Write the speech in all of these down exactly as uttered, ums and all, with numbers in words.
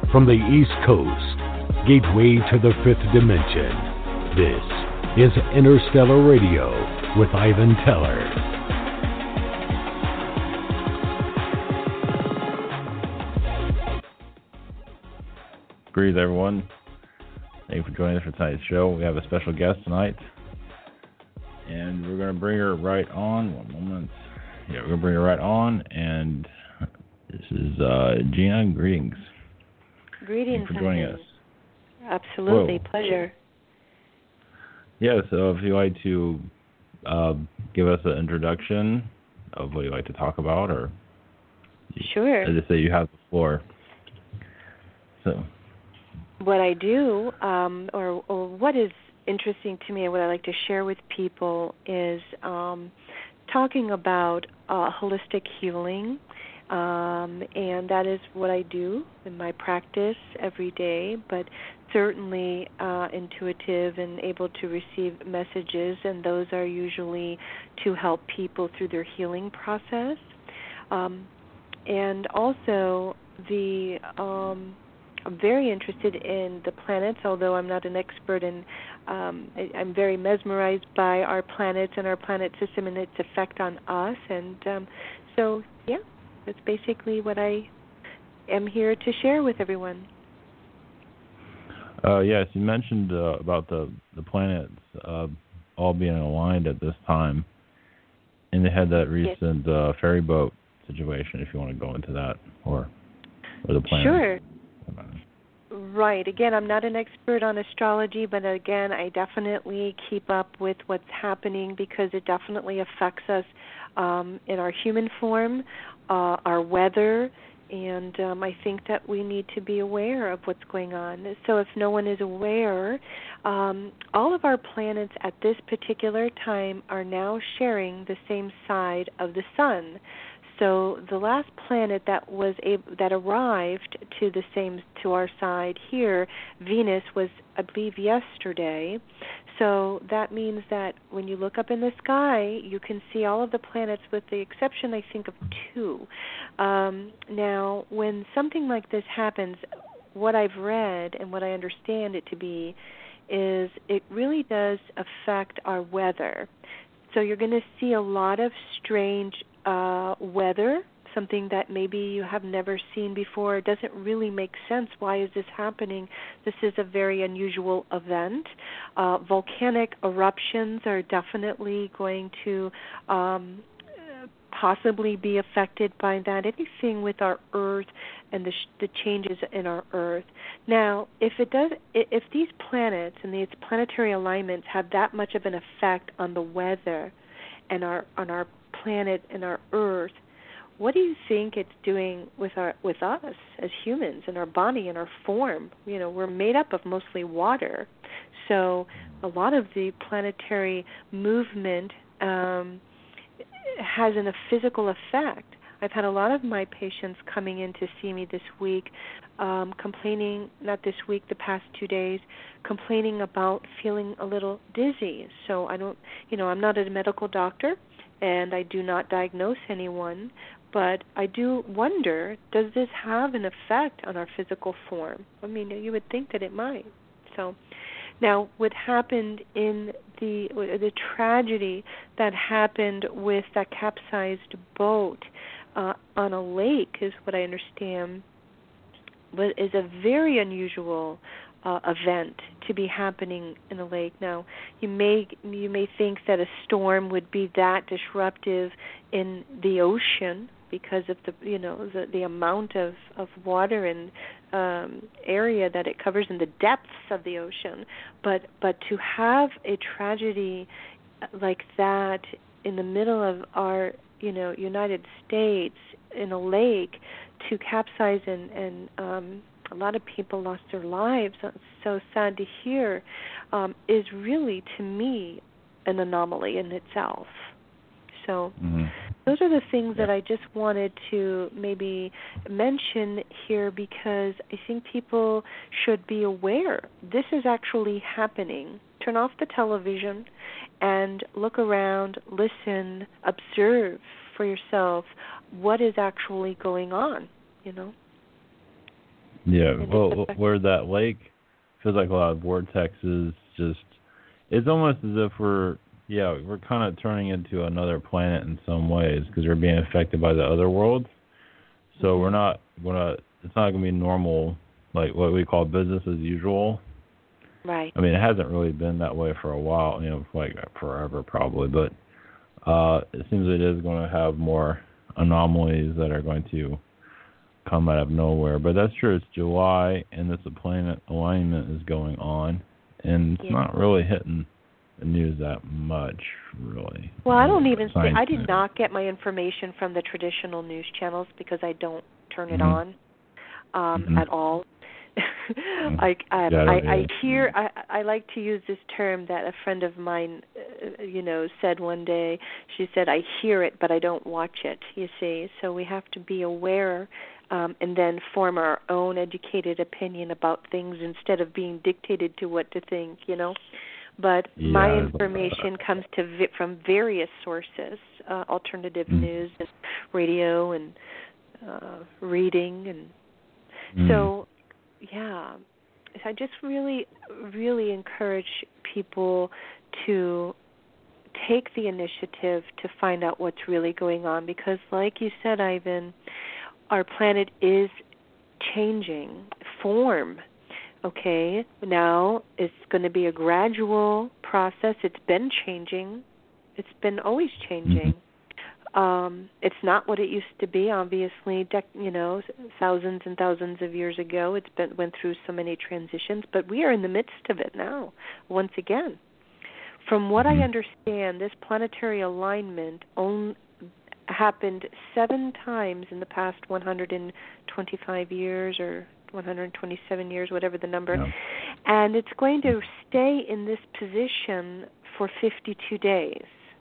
From the East Coast, gateway to the fifth dimension, this is Interstellar Radio with Ivan Teller. Greetings, everyone. Thank you for joining us for tonight's show. We have a special guest tonight, and we're going to bring her right on. One moment. Yeah, we're going to bring her right on, and this is uh, Gina. Greetings. Greetings. Thank you for joining us. Absolutely. Whoa. Pleasure. Yeah, so if you'd like to uh, give us an introduction of what you'd like to talk about, or sure. I just say you have the floor. So. What I do, um, or, or what is interesting to me and what I like to share with people is um, talking about uh, holistic healing, um, and that is what I do in my practice every day, but certainly uh, intuitive and able to receive messages, and those are usually to help people through their healing process. Um, and also the... Um, I'm very interested in the planets, although I'm not an expert in, um, I, I'm very mesmerized by our planets and our planet system and its effect on us. And um, so, yeah, that's basically what I am here to share with everyone. Uh, yes, you mentioned uh, about the, the planets uh, all being aligned at this time, and they had that recent yes. uh, ferry boat situation, if you want to go into that, or, or the planets. Sure. Right. Again, I'm not an expert on astrology, but again, I definitely keep up with what's happening because it definitely affects us um, in our human form, uh, our weather, and um, I think that we need to be aware of what's going on. So if no one is aware, um, all of our planets at this particular time are now sharing the same side of the sun. So the last planet that was able, that arrived to the same to our side here, Venus, was, I believe, yesterday. So that means that when you look up in the sky, you can see all of the planets with the exception, I think, of two. Um, now, when something like this happens, what I've read and what I understand it to be is it really does affect our weather. So you're going to see a lot of strange Uh, weather, something that maybe you have never seen before. It doesn't really make sense. Why is this happening? This is a very unusual event. Uh, volcanic eruptions are definitely going to um, possibly be affected by that. Anything with our Earth and the, sh- the changes in our Earth. Now, if it does, if these planets and these planetary alignments have that much of an effect on the weather and our on our planet and our Earth, what do you think it's doing with our with us as humans and our body and our form? You know, we're made up of mostly water, so a lot of the planetary movement um, has an, a physical effect. I've had a lot of my patients coming in to see me this week, um, complaining, not this week, the past two days, complaining about feeling a little dizzy. So I don't, you know, I'm not a medical doctor, and I do not diagnose anyone, but I do wonder, does this have an effect on our physical form? I mean, you would think that it might. So now what happened in the the tragedy that happened with that capsized boat uh, on a lake is what I understand, but is a very unusual Uh, event to be happening in a lake. Now, you may you may think that a storm would be that disruptive in the ocean because of the you know the, the amount of, of water and um, area that it covers in the depths of the ocean. But but to have a tragedy like that in the middle of our you know United States in a lake to capsize and and um, a lot of people lost their lives. It's so sad to hear. Um, is really, to me, an anomaly in itself. So mm-hmm. those are the things yeah. that I just wanted to maybe mention here because I think people should be aware this is actually happening. Turn off the television and look around, listen, observe for yourself what is actually going on, you know. Yeah, well, where that lake feels like a lot of vortexes, just it's almost as if we're yeah we're kind of turning into another planet in some ways because we're being affected by the other worlds. So mm-hmm. we're not we're not it's not going to be normal like what we call business as usual. Right. I mean, it hasn't really been that way for a while, you know, like forever probably, but uh, it seems it is going to have more anomalies that are going to come out of nowhere. But that's true. It's July, and this planet alignment is going on, and it's yeah. not really hitting the news that much, really. Well, I don't even say I did not get my information from the traditional news channels because I don't turn it mm-hmm. on um, mm-hmm. at all. I, I, yeah, I, I hear. I, I like to use this term that a friend of mine, uh, you know, said one day. She said, "I hear it, but I don't watch it." You see, so we have to be aware, um, and then form our own educated opinion about things instead of being dictated to what to think. You know, but yeah, my information comes to vi- from various sources: uh, alternative mm. news, and radio, and uh, reading, and mm. so. Yeah, I just really, really encourage people to take the initiative to find out what's really going on because, like you said, Ivan, our planet is changing form. Okay, now it's going to be a gradual process. It's been changing. It's been always changing. Mm-hmm. Um, it's not what it used to be, obviously, dec- you know, thousands and thousands of years ago. It's been went through so many transitions, but we are in the midst of it now, once again. From what I understand, this planetary alignment on, happened seven times in the past one hundred twenty-five years or one hundred twenty-seven years, whatever the number, yeah. and it's going to stay in this position for fifty-two days.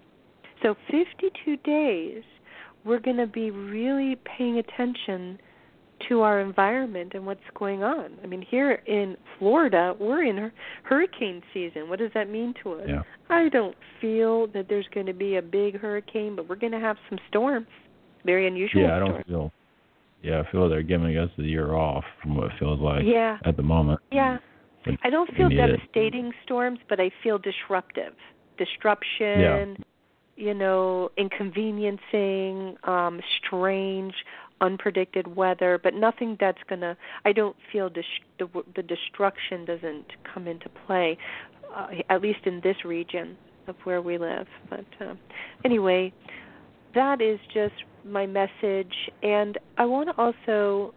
So fifty-two days, we're going to be really paying attention to our environment and what's going on. I mean, here in Florida, we're in hurricane season. What does that mean to us? Yeah. I don't feel that there's going to be a big hurricane, but we're going to have some storms, very unusual Yeah, I don't storms. feel, yeah, I feel they're giving us the year off from what it feels like yeah. at the moment. Yeah. But I don't feel devastating it. storms, but I feel disruptive. Disruption. Yeah. You know, inconveniencing, um, strange, unpredicted weather, but nothing that's going to, I don't feel dis- the, the destruction doesn't come into play, uh, at least in this region of where we live. But uh, anyway, that is just my message. And I want to also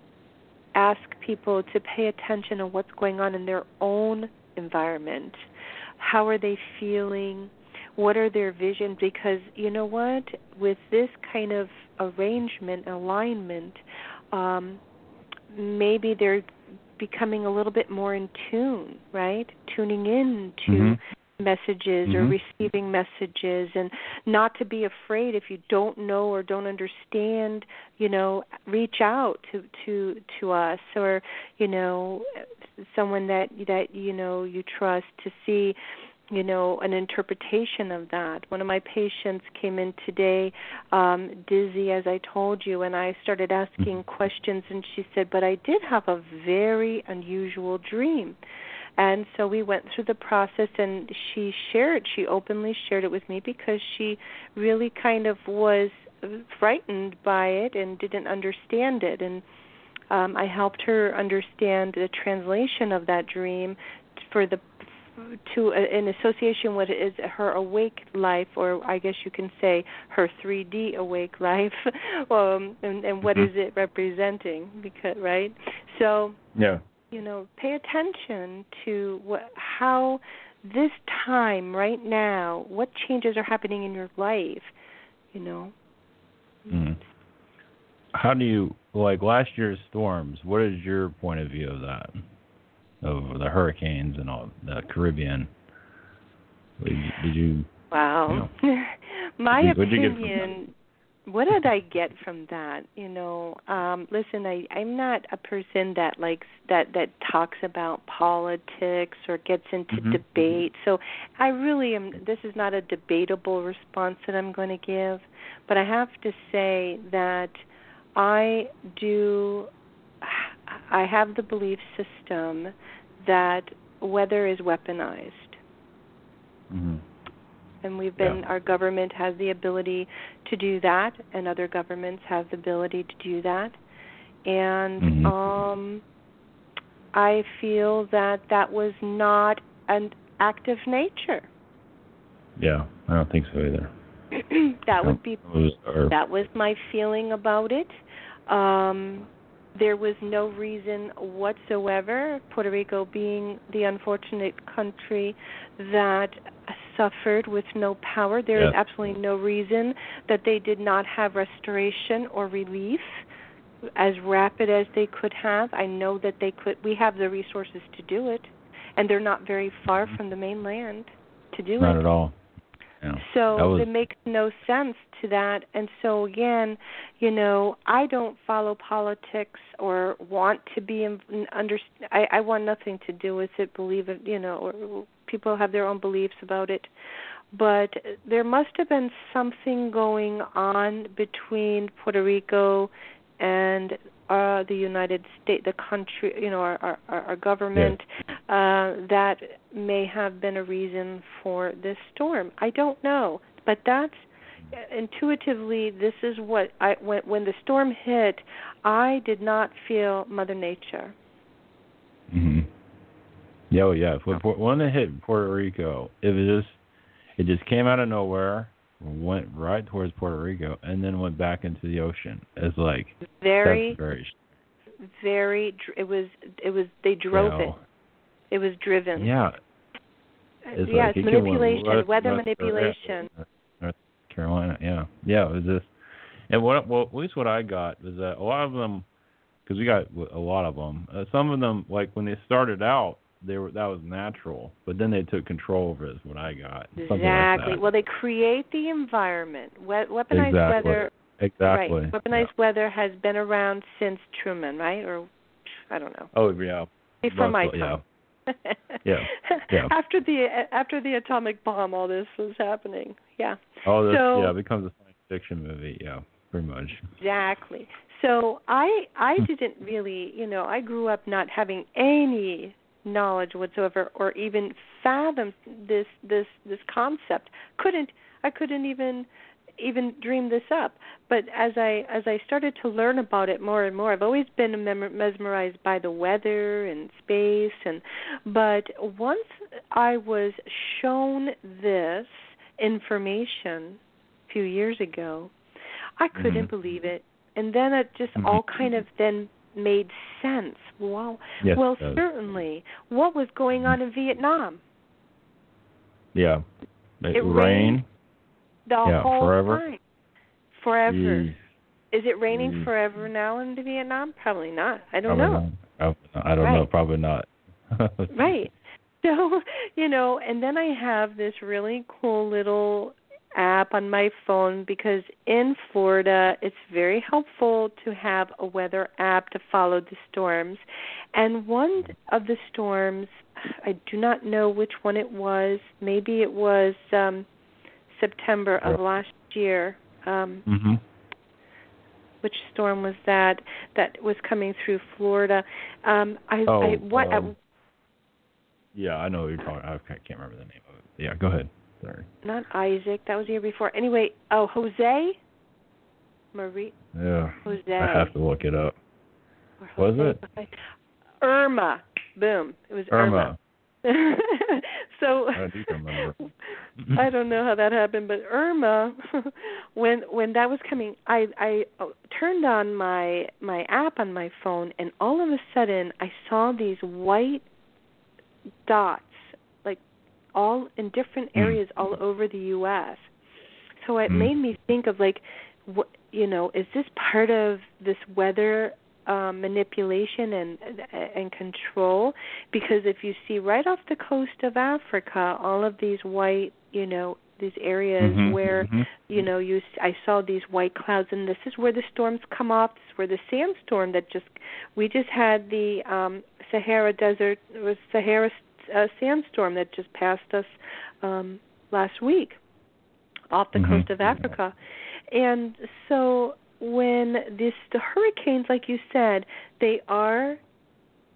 ask people to pay attention to what's going on in their own environment. How are they feeling? What are their visions? Because you know what? With this kind of arrangement, alignment, um, maybe they're becoming a little bit more in tune, right? Tuning in to mm-hmm. messages mm-hmm. or receiving messages, and not to be afraid if you don't know or don't understand, you know, reach out to, to, to us or, you know, someone that, that, you know, you trust to see, you know, an interpretation of that. One of my patients came in today, um, dizzy, as I told you, and I started asking questions, and she said, but I did have a very unusual dream. And so we went through the process, and she shared, she openly shared it with me because she really kind of was frightened by it and didn't understand it. And um, I helped her understand the translation of that dream for the to a, in association with it is her awake life, or I guess you can say her three D awake life, um, and, and what mm-hmm. is it representing? Because right, so yeah, you know, pay attention to what, how this time right now, what changes are happening in your life, you know. Mm. How do you like last year's storms? What is your point of view of that? Of the hurricanes and all the Caribbean. Did you, did you Wow. You know, My did you, opinion, what did I get from that? You know, um, listen, I, I'm not a person that likes that, that talks about politics or gets into mm-hmm. debate. So I really am, this is not a debatable response that I'm going to give, but I have to say that I do I have the belief system that weather is weaponized. Mm-hmm. And we've been, Yeah. our government has the ability to do that, and other governments have the ability to do that. And Mm-hmm. um, I feel that that was not an act of nature. Yeah, I don't think so either. That would be, was, or, that was my feeling about it. Um, there was no reason whatsoever, Puerto Rico being the unfortunate country that suffered with no power, there yes. is absolutely no reason that they did not have restoration or relief as rapid as they could have. I know that they could. We have the resources to do it, and they're not very far from the mainland to do not it. at all. Yeah. So was, it makes no sense to that. And so, again, you know, I don't follow politics or want to be in, under. I, I want nothing to do with it, believe it, you know, or people have their own beliefs about it. But there must have been something going on between Puerto Rico and uh, the United States, the country, you know, our, our, our government, yes. uh, that may have been a reason for this storm. I don't know, but that's intuitively, this is what I when when the storm hit, I did not feel Mother Nature. Mm-hmm. Yeah, well, yeah. When it hit Puerto Rico, it was just it just came out of nowhere, went right towards Puerto Rico, and then went back into the ocean. It's like very, that's very, very. It was. It was. They drove you know, it. It was driven. Yeah. It's yeah, like it's it manipulation, went, weather North, manipulation. North Carolina, yeah, yeah. It was just, and what, well, at least what I got was that a lot of them, because we got a lot of them. Uh, some of them, like when they started out, they were that was natural, but then they took control over it. Is what I got. Something Exactly. like that. Well, they create the environment. We- weaponized exactly. weather. Exactly. Right. Weaponized yeah. weather has been around since Truman, right? Or I don't know. Oh yeah. Before my Mostly, time. Yeah. yeah. yeah. After the after the atomic bomb, all this was happening. Yeah. Oh, this, so, yeah, it becomes a science fiction movie. Yeah, pretty much. Exactly. So I I didn't really, you know, I grew up not having any knowledge whatsoever, or even fathom this this this concept. Couldn't I couldn't even even dream this up. But as I as I started to learn about it more and more, I've always been mesmerized by the weather and space. And but once I was shown this information a few years ago, I couldn't mm-hmm. believe it. And then it just mm-hmm. all kind of then made sense. Wow. Yes, well, certainly. What was going on in Vietnam? Yeah. It, it rained. rained the yeah, whole forever. time. Forever. Jeez. Is it raining Jeez. forever now in Vietnam? Probably not. I don't Probably know. Not. I don't right. know. Probably not. Right. So, you know, and then I have this really cool little app on my phone, because in Florida it's very helpful to have a weather app to follow the storms. And one of the storms, I do not know which one it was. Maybe it was um, September of last year. Um, mm-hmm. Which storm was that that was coming through Florida? Um, I, oh, I what? Um, yeah, I know what you're talking. I can't remember the name of it. Yeah, go ahead. Sorry. Not Isaac. That was the year before. Anyway, oh, Jose? Marie? Yeah. Jose. I have to look it up. Was it? Irma. Boom. It was Irma. Irma. So I do remember. I don't know how that happened, but Irma, when when that was coming, I I turned on my my app on my phone, and all of a sudden I saw these white dots, like all in different areas mm. all over the U S So it mm. made me think of like, what, you know, is this part of this weather um, manipulation and and control? Because if you see right off the coast of Africa, all of these white, you know, these areas mm-hmm, where, mm-hmm. you know, you I saw these white clouds, and this is where the storms come off. This is where the sandstorm that just, we just had the um, Sahara Desert, it was Sahara uh, sandstorm that just passed us um, last week off the mm-hmm. coast of Africa. And so when this, the hurricanes, like you said, they are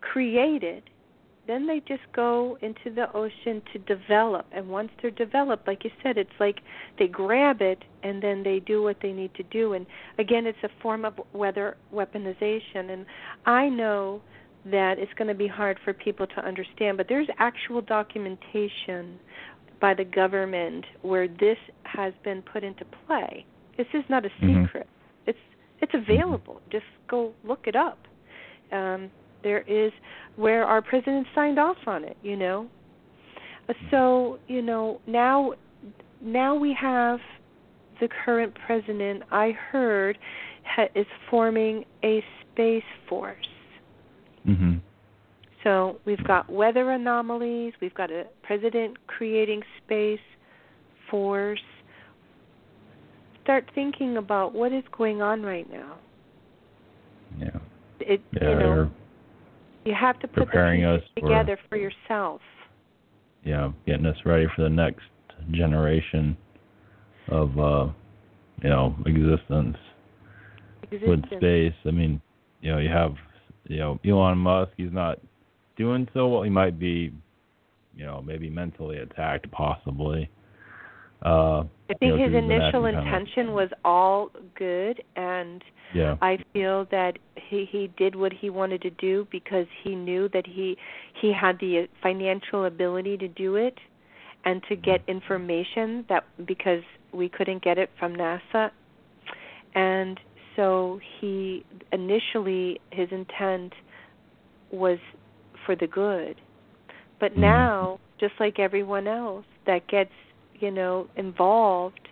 created, then they just go into the ocean to develop. And once they're developed, like you said, it's like they grab it and then they do what they need to do. And again, it's a form of weather weaponization. And I know that it's going to be hard for people to understand, but there's actual documentation by the government where this has been put into play. This is not a secret. Mm-hmm. It's it's available. Mm-hmm. Just go look it up. Um, there is where our president signed off on it, you know. So, you know, now now we have the current president, I heard, ha- is forming a space force. Mm-hmm. So we've got weather anomalies, we've got a president creating space force. Start thinking about what is going on right now. Yeah. It, yeah you know, you have to put the pieces together for, for yourself. Yeah, getting us ready for the next generation of, uh, you know, existence, existence with space. I mean, you know, you have, you know, Elon Musk. He's not doing so well. He might be, you know, maybe mentally attacked, possibly. Uh, I think you know, his initial intention was all good, and yeah. I feel that he, he did what he wanted to do because he knew that he he had the financial ability to do it and to get information that because we couldn't get it from NASA. And so he initially his intent was for the good. But mm-hmm. now, just like everyone else that gets you know, involved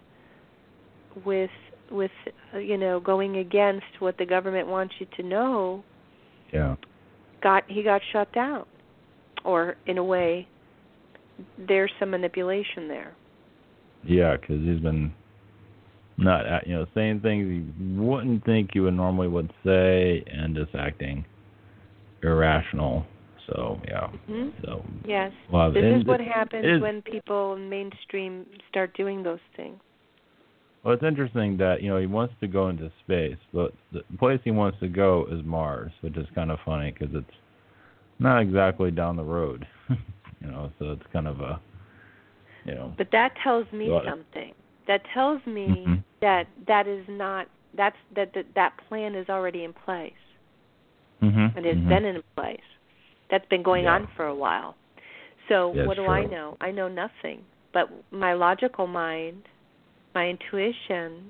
with, with uh, you know, going against what the government wants you to know, yeah, got he got shut down. Or, in a way, there's some manipulation there. Yeah, because he's been not, you know, saying things he wouldn't think he would normally would say and just acting irrational. So, yeah. Mm-hmm. So yes. Well, this is what happens is, when people in mainstream start doing those things. Well, it's interesting that, you know, he wants to go into space, but the place he wants to go is Mars, which is kind of funny because it's not exactly down the road, you know, so it's kind of a, you know. But that tells me so something. That tells me mm-hmm. that that is not, that's, that, that that plan is already in place. Mm-hmm. And it's mm-hmm. been in place. That's been going yeah. on for a while. So yeah, what do true. I know? I know nothing. But my logical mind, my intuition,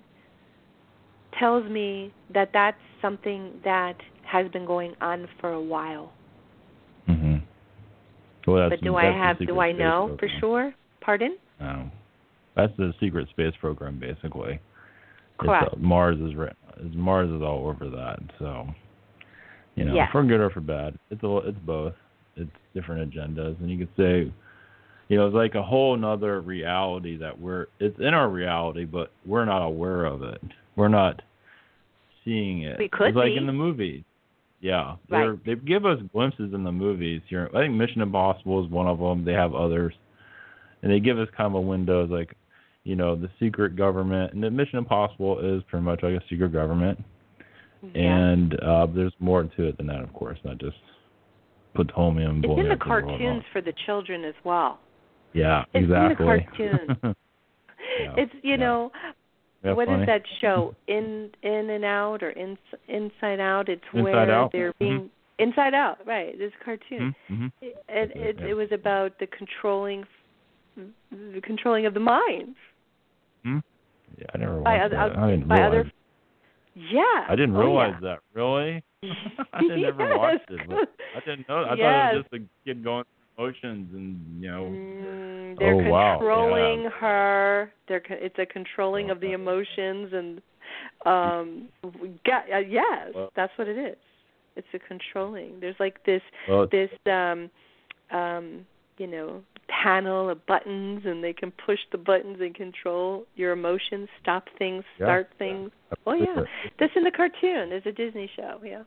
tells me that that's something that has been going on for a while. Mm-hmm. Well, that's, but do that's I have? Do I know program. for sure? Pardon? No, that's the secret space program, basically. Correct. It's, uh, Mars is Mars is all over that. So. You know, yes. for good or for bad, it's a, it's both. It's different agendas, and you could say, you know, it's like a whole nother reality that we're. It's in our reality, but we're not aware of it. We're not seeing it. We could it's like be. in the movies. Yeah, right. They give us glimpses in the movies. Here, I think Mission Impossible is one of them. They have others, and they give us kind of a window, like, you know, the secret government. And the Mission Impossible is pretty much like a secret government. Yeah. And uh, there's more to it than that, of course, not just plutonium. It's in the cartoons for the children as well. Yeah, it's exactly. It's in the cartoons. yeah. It's, you yeah. know, yeah, what funny. is that show? In In and Out or in, Inside Out? It's Inside where Out. they're being... Mm-hmm. Inside Out, right. It's a cartoon. Mm-hmm. It, it, it, yeah. it was about the controlling the controlling of the mind. Hmm? Yeah, I never watched by that. Other, I didn't by realize. Other, yeah. I didn't oh, realize yeah. that. Really? I didn't yes. never watched it. But I didn't know. I yes. thought it was just a kid going through motions and, you know. Mm, they're oh, controlling wow. yeah. her. They're it's a controlling of the emotions and um got, uh, yes, well, that's what it is. It's a controlling. There's like this well, this um um you know, panel of buttons, and they can push the buttons and control your emotions, stop things, yeah. start things. Oh yeah, that's in the cartoon. It's a Disney show. Yeah,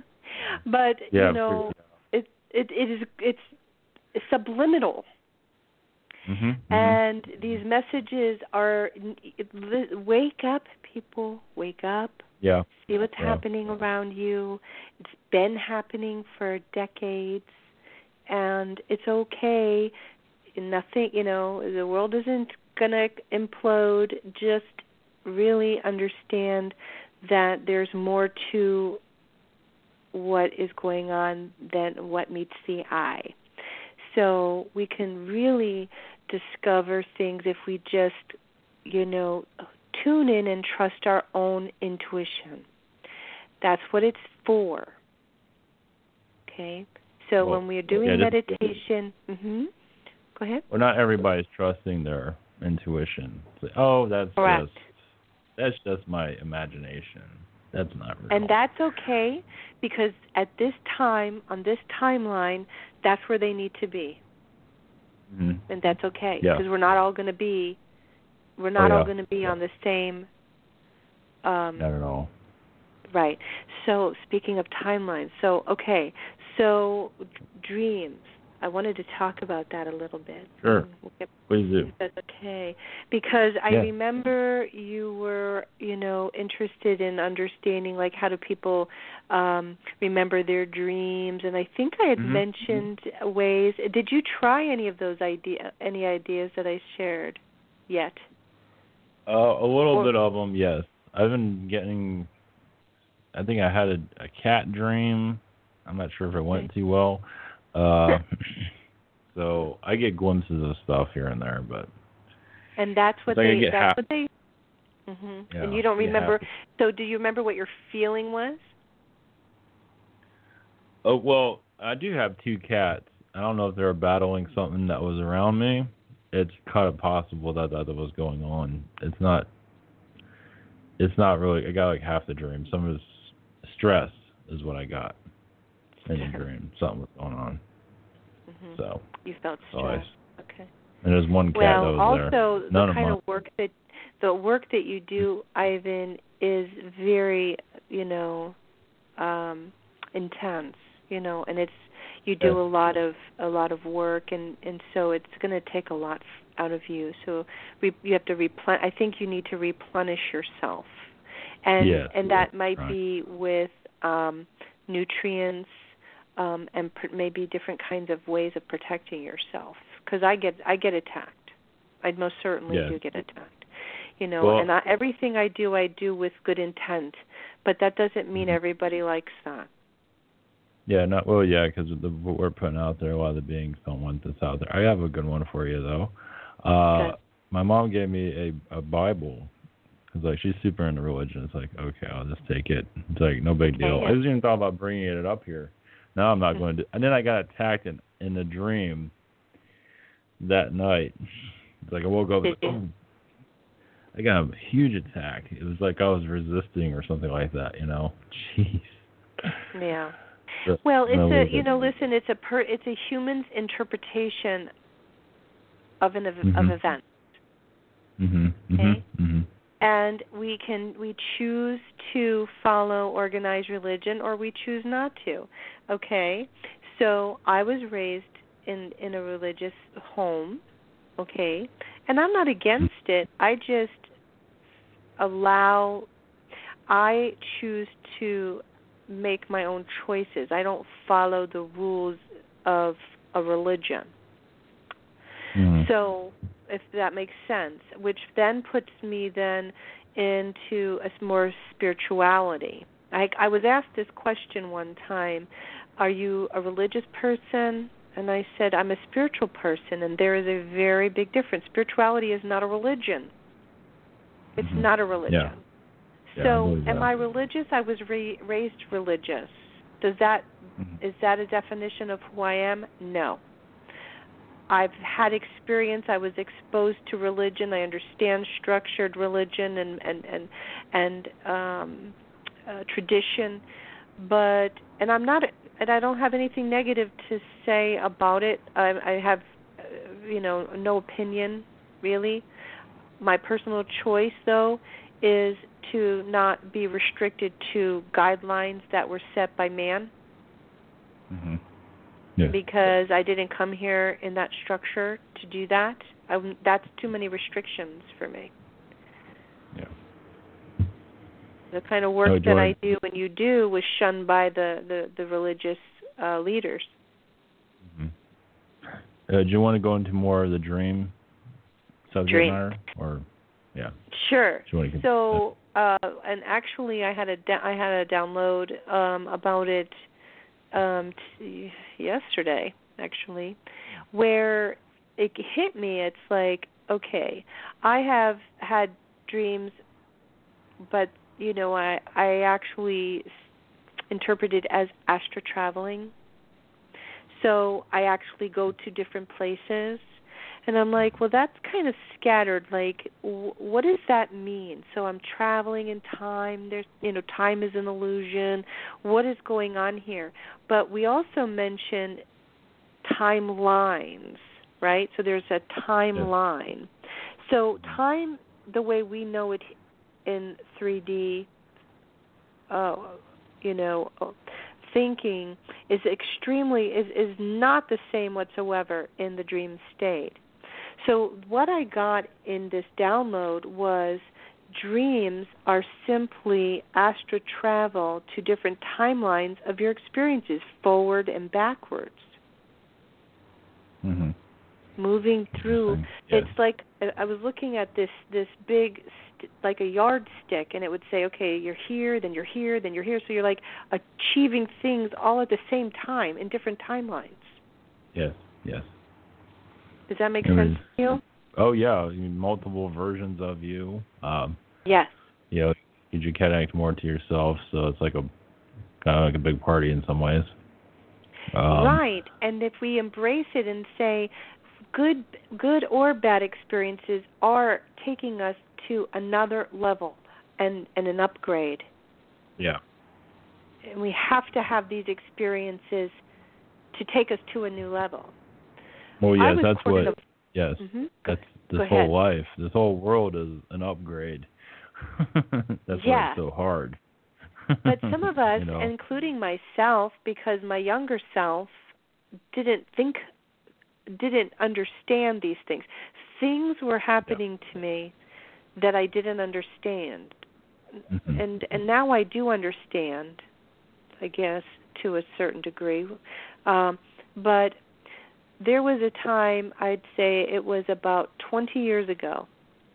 but yeah, you know, yeah. it it it is it's, it's subliminal, mm-hmm, and mm-hmm. these messages are wake up, people, wake up, Yeah. See what's yeah. happening around you. It's been happening for decades, and it's okay. Nothing, you know, the world isn't going to implode. Just really understand that there's more to what is going on than what meets the eye. So we can really discover things if we just, you know, tune in and trust our own intuition. That's what it's for. Okay? So well, when we're doing yeah, meditation, mm-hmm, go ahead. Well, not everybody's trusting their intuition. It's like, oh, that's Correct. just that's just my imagination. That's not real. And that's okay, because at this time, on this timeline, that's where they need to be. Mm-hmm. And that's okay, Yeah. because we're not all going to be, we're not oh, yeah. all going to be yeah. on the same. Um, not at all. Right. So speaking of timelines, so okay, so dreams. I wanted to talk about that a little bit. Sure. We'll get, Please do. if that's okay. Because I yeah. remember you were, you know, interested in understanding, like, how do people um, remember their dreams? And I think I had mm-hmm. mentioned ways. Did you try any of those idea, any ideas that I shared yet? Uh, a little or, bit of them, yes. I've been getting. I think I had a, a cat dream. I'm not sure if it went okay. too well. Uh, so I get glimpses of stuff here and there, but and that's what they. That's half, what they. Mm-hmm. Yeah, and you don't remember. Half. So do you remember what your feeling was? Oh well, I do have two cats. I don't know if they were battling something that was around me. It's kind of possible that that was going on. It's not. It's not really. I got like half the dream. Some of it's stress is what I got in the dream. Something was going on. Mm-hmm. So you felt so stressed. I, okay. And there's one cat well, that was also, there. also None the of kind mine. of work that the work that you do, Ivan, is very, you know, um, intense. You know, and it's you do yes. a lot of a lot of work, and, and so it's going to take a lot out of you. So re, you have to replen. I think you need to replenish yourself, and yes. and that might right. be with um, nutrients. Um, and pr- maybe different kinds of ways of protecting yourself. Because I get I get attacked. I most certainly yes. do get attacked. You know, well, and I, everything I do, I do with good intent. But that doesn't mean mm-hmm. everybody likes that. Yeah, not well. Yeah, because what we're putting out there, a lot of the beings don't want this out there. I have a good one for you though. Uh, my mom gave me a, a Bible. It's like she's super into religion. It's like, okay, I'll just take it. It's like no big deal. Okay, yeah. I wasn't even thought about bringing it up here. No, I'm not mm-hmm. going to. And then I got attacked in, in a dream that night. It's like I woke up. Like, oh, I got a huge attack. It was like I was resisting or something like that. You know, jeez. Yeah. But, well, it's no, a you know, listen, it's a per, it's a human's interpretation of an mm-hmm. of events. Mm-hmm. Okay. Mm-hmm. Mm-hmm. And we can we choose to follow organized religion or we choose not to. Okay? So I was raised in, in a religious home, okay? And I'm not against it. I just allow I choose to make my own choices. I don't follow the rules of a religion. Mm-hmm. So if that makes sense, which then puts me then into a more spirituality. I, I was asked this question one time, are you a religious person? And I said, I'm a spiritual person, and there is a very big difference. Spirituality is not a religion. It's mm-hmm. not a religion. Yeah. Yeah, so I am I religious? I was re- raised religious. Does that mm-hmm. is that a definition of who I am? No. I've had experience. I was exposed to religion. I understand structured religion and and and and um, uh, tradition, but and I'm not and I don't have anything negative to say about it. I, I have, uh, you know, no opinion really. My personal choice, though, is to not be restricted to guidelines that were set by man. Mm-hmm. Yeah. Because I didn't come here in that structure to do that. I, that's too many restrictions for me. Yeah. The kind of work oh, that I do and you do was shunned by the, the, the religious uh, leaders. Mm-hmm. Uh, do you want to go into more of the dream subject dream. matter? Or, yeah. Sure. To so, uh, and actually I had a, da- I had a download um, about it um, t- yesterday, actually, where it hit me. It's like, okay, I have had dreams, but you know, I I actually interpret it as astral traveling. So I actually go to different places, and I'm like, well, that's kind of scattered. Like, w- what does that mean? So I'm traveling in time. There's, you know, time is an illusion. What is going on here? But we also mentioned timelines, right? So there's a timeline. Yes. So time, the way we know it in three D, uh, you know, thinking is extremely, is, is not the same whatsoever in the dream state. So what I got in this download was dreams are simply astral travel to different timelines of your experiences, forward and backwards. Mm-hmm. Moving through, yes. It's like I was looking at this this big, st- like a yardstick, and it would say, okay, you're here, then you're here, then you're here. So you're like achieving things all at the same time in different timelines. Yes, yes. Does that make it sense was, to you? Oh, yeah, I mean, multiple versions of you. Um, yes. You know, you connect more to yourself, so it's like a kind of like a big party in some ways. Um, right, and if we embrace it and say, good good or bad experiences are taking us to another level and, and an upgrade. Yeah. And we have to have these experiences to take us to a new level. Well, yes, that's what, a, yes, mm-hmm. that's this Go whole ahead. life. This whole world is an upgrade. That's yeah. why it's so hard. But some of us, you know? including myself, because my younger self didn't think, didn't understand these things. Things were happening yeah. to me that I didn't understand. Mm-hmm. And and now I do understand, I guess, to a certain degree. Um, but there was a time, I'd say it was about twenty years ago,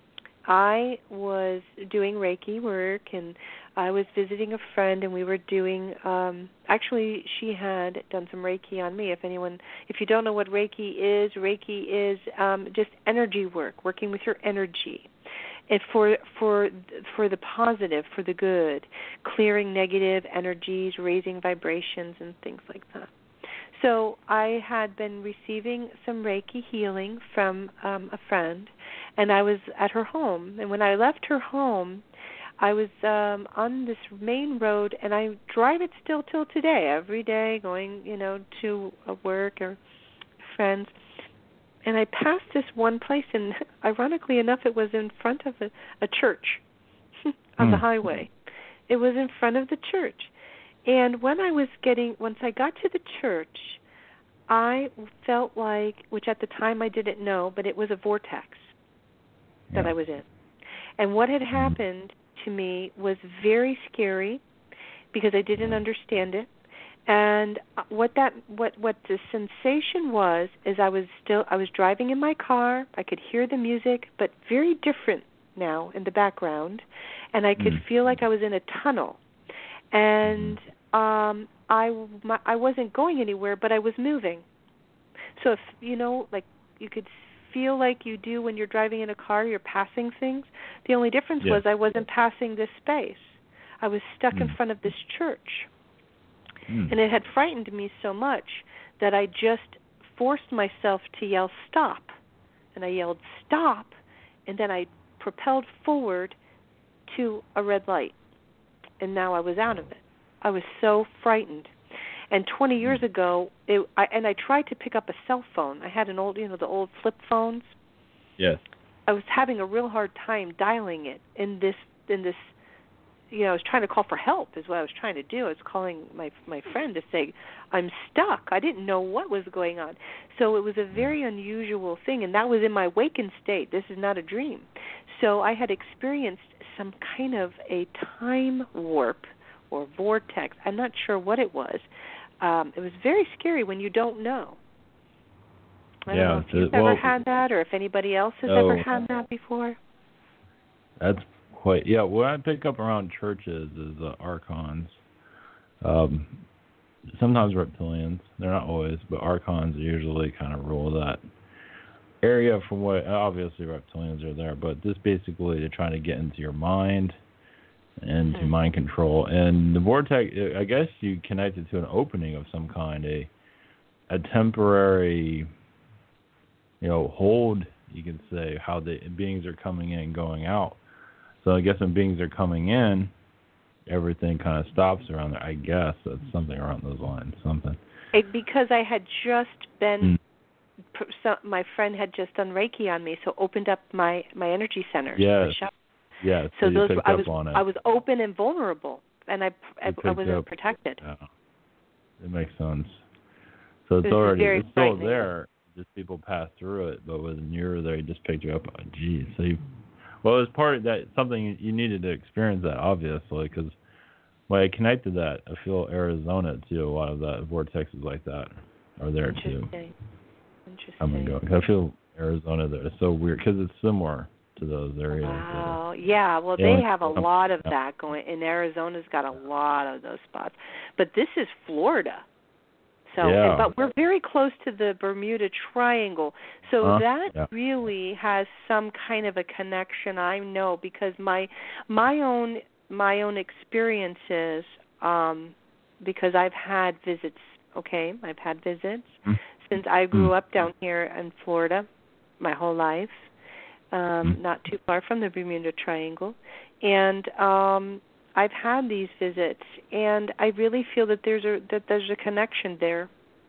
I was doing Reiki work, and I was visiting a friend, and we were doing, um, actually she had done some Reiki on me. If anyone, if you don't know what Reiki is, Reiki is um, just energy work, working with your energy. And for for for the positive, for the good, clearing negative energies, raising vibrations, and things like that. So I had been receiving some Reiki healing from um, a friend, and I was at her home. And when I left her home, I was um, on this main road, and I drive it still till today, every day, going, you know, to work or friends. And I passed this one place, and ironically enough, it was in front of a, a church on mm. the highway. It was in front of the church. And when I was getting, once I got to the church, I felt like, which at the time I didn't know, but it was a vortex that yeah. I was in. And what had happened to me was very scary because I didn't understand it. And what that, what, what the sensation was, is I was still, I was driving in my car. I could hear the music, but very different now in the background, and I could mm. feel like I was in a tunnel. And um, I, my, I wasn't going anywhere, but I was moving. So if, you know, like you could feel like you do when you're driving in a car, you're passing things. The only difference yeah. was I wasn't passing this space. I was stuck mm. in front of this church. Mm. And it had frightened me so much that I just forced myself to yell, stop. And I yelled, stop. And then I propelled forward to a red light. And now I was out of it. I was so frightened. And twenty years mm. ago, it, I, and I tried to pick up a cell phone. I had an old, you know, the old flip phones. Yes. I was having a real hard time dialing it in this, in this, you know, I was trying to call for help is what I was trying to do. I was calling my my friend to say, I'm stuck. I didn't know what was going on. So it was a very unusual thing, and that was in my wakened state. This is not a dream. So I had experienced some kind of a time warp or vortex. I'm not sure what it was. Um, it was very scary when you don't know. I yeah, don't know if you've well, ever had that or if anybody else has oh, ever had that before. That's quite, yeah, what I pick up around churches is uh, archons. Um, sometimes reptilians. They're not always, but archons usually kind of rule that area from what, obviously reptilians are there, but this basically they're trying to get into your mind and Mm-hmm. to mind control. And the vortex, I guess you connect it to an opening of some kind, a a temporary, you know, hold, you can say, how the beings are coming in and going out. So I guess when beings are coming in, everything kind of stops around there. I guess that's something around those lines, something. It, because I had just been, Mm. so my friend had just done Reiki on me, so opened up my, my energy centers. Yes. My Yeah, so, so you those picked I up was on it. I was open and vulnerable, and I I, You I picked wasn't up- protected. Yeah. It makes sense. So it's This is already very it's still frightening. there. Just people pass through it, but when you were there, you just picked you up. Oh, geez. So you, well, it was part of that, something you, you needed to experience that, obviously, because when I connected that, I feel Arizona, too, a lot of that vortexes like that are there, too. Interesting. Interesting. Come and go. 'Cause I feel Arizona there. It's so weird, because it's similar to those areas. Wow. Yeah, well, Yeah, they have a um, lot of yeah. that going. And Arizona's got a lot of those spots. But this is Florida. So, Yeah. and, but we're very close to the Bermuda Triangle. So Uh, that yeah. really has some kind of a connection, I know, because my my own my own experiences, um, because I've had visits, okay? I've had visits Mm. since I grew Mm. up down here in Florida my whole life. Um, Mm. not too far from the Bermuda Triangle, and um, I've had these visits, and I really feel that there's a that there's a connection there.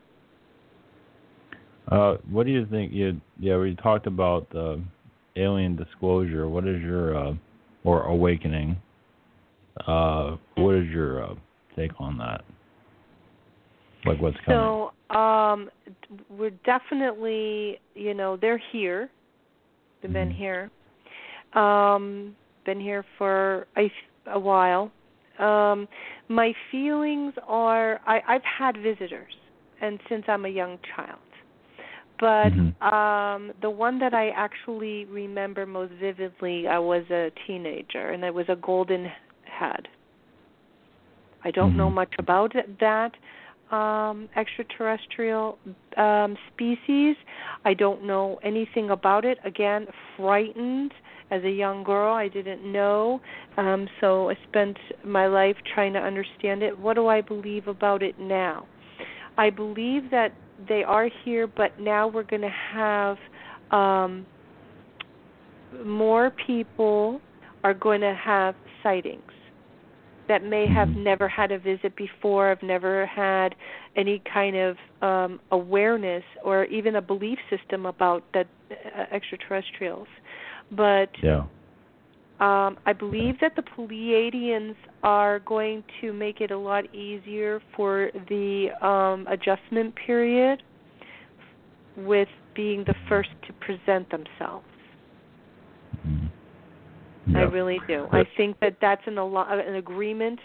Uh, what do you think? You yeah, we talked about uh, alien disclosure. What is your uh, or awakening? Uh, what is your uh, take on that? Like what's coming? So um, we're definitely, you know, they're here. They've been Mhm. here. Um, been here for a, a while. Um, my feelings are, I, I've had visitors, and since I'm a young child. But Mhm. um, the one that I actually remember most vividly, I was a teenager, and it was a golden head. I don't Mhm. know much about it, that um, extraterrestrial um, species. I don't know anything about it. Again, frightened as a young girl. I didn't know. Um, so I spent my life trying to understand it. What do I believe about it now? I believe that they are here, but now we're going to have um, more people are going to have sightings that may have Mhm. never had a visit before, have never had any kind of um, awareness or even a belief system about that uh, extraterrestrials. But Yeah. um, I believe that the Pleiadians are going to make it a lot easier for the um, adjustment period with being the first to present themselves. Mhm. I Yeah. really do. I think that that's an, an agreement.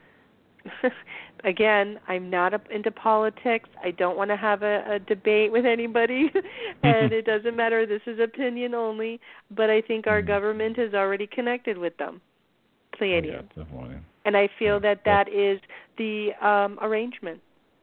Again, I'm not up into politics. I don't want to have a, a debate with anybody, and it doesn't matter. This is opinion only. But I think our Mhm. government is already connected with them, Oh, yeah, Pleiadians. definitely. And I feel Yeah. that that is the um, arrangement.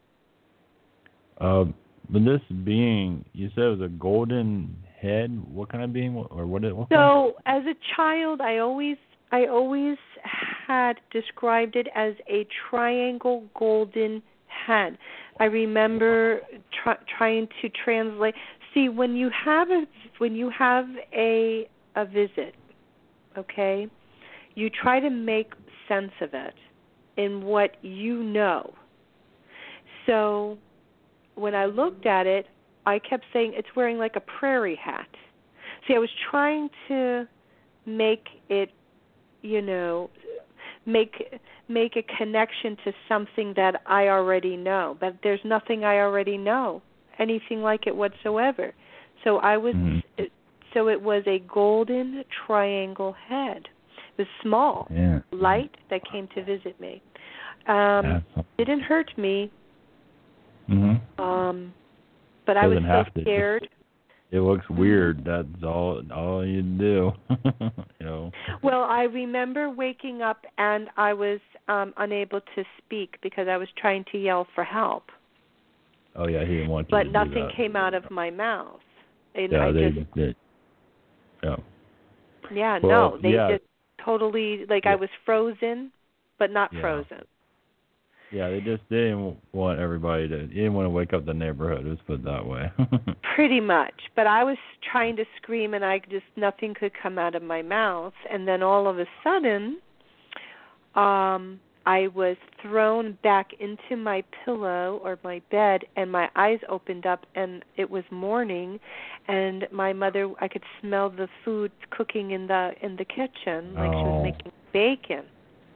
Uh, but this being, you said it was a golden head. What kind of being, or what? What kind? So, as a child, I always, I always had described it as a triangle golden head. I remember try, trying to translate. See, when you have a, when you have a a visit, okay, you try to make sense of it in what you know. So, when I looked at it, I kept saying it's wearing like a prairie hat. See, I was trying to make it, you know, make make a connection to something that I already know, but there's nothing I already know, anything like it whatsoever. So I was Mhm. So it was a golden triangle head. It was small, yeah. light, that came to visit me. Um, didn't hurt me, mm-hmm. um, but I was so have to. scared. It looks weird. That's all. All you do. you know. Well, I remember waking up and I was um, unable to speak because I was trying to yell for help. Oh yeah, he didn't want you but to nothing do that. came out of my mouth. And yeah, I they just, did. Yeah. Yeah, well, no, they yeah. just totally like yeah. I was frozen, but not yeah. frozen. Yeah, they just didn't want everybody to. They didn't want to wake up the neighborhood. Let's put it that way. Pretty much, but I was trying to scream, and I just nothing could come out of my mouth. And then all of a sudden, um, I was thrown back into my pillow or my bed, and my eyes opened up, and it was morning, and my mother. I could smell the food cooking in the in the kitchen, like oh. she was making bacon.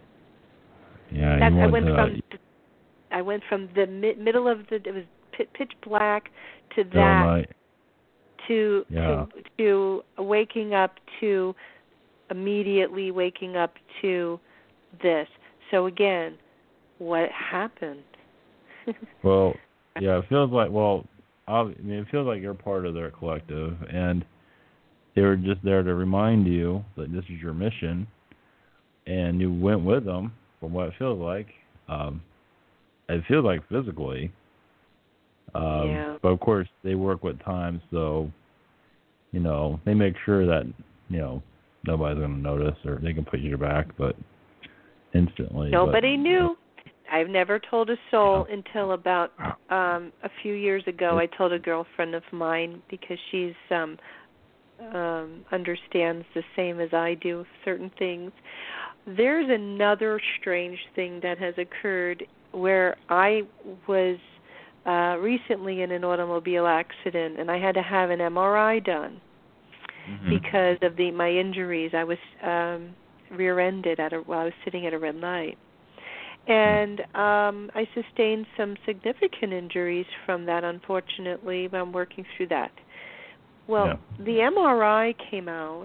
Yeah, That, you I want went to, from I went from the mid, middle of the it was pitch black to that night. to yeah. to to waking up to immediately waking up to this. So again, what happened? well, yeah, it feels like well, I mean, it feels like you're part of their collective, and they were just there to remind you that this is your mission, and you went with them. From what it feels like, um, it feels like physically. Um, yeah. But of course, they work with time, so you know they make sure that you know nobody's going to notice, or they can put you back, but instantly. Nobody but, knew. I've never told a soul yeah. until about um, a few years ago. I told a girlfriend of mine because she's um, um, understands the same as I do certain things. There's another strange thing that has occurred where I was uh, recently in an automobile accident, and I had to have an M R I done mm-hmm. because of the my injuries. I was um, rear-ended at a, while I was sitting at a red light, and um, I sustained some significant injuries from that. Unfortunately, but I'm working through that. Well, yeah. the M R I came out.